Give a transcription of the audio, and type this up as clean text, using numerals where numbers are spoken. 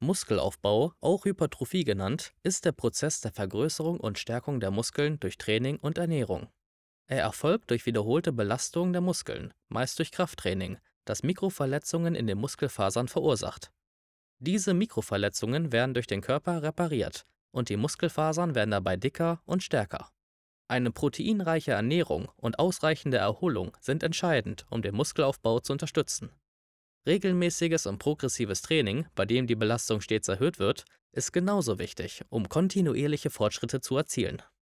Muskelaufbau, auch Hypertrophie genannt, ist der Prozess der Vergrößerung und Stärkung der Muskeln durch Training und Ernährung. Er erfolgt durch wiederholte Belastung der Muskeln, meist durch Krafttraining, das Mikroverletzungen in den Muskelfasern verursacht. Diese Mikroverletzungen werden durch den Körper repariert und die Muskelfasern werden dabei dicker und stärker. Eine proteinreiche Ernährung und ausreichende Erholung sind entscheidend, um den Muskelaufbau zu unterstützen. Regelmäßiges und progressives Training, bei dem die Belastung stets erhöht wird, ist genauso wichtig, um kontinuierliche Fortschritte zu erzielen.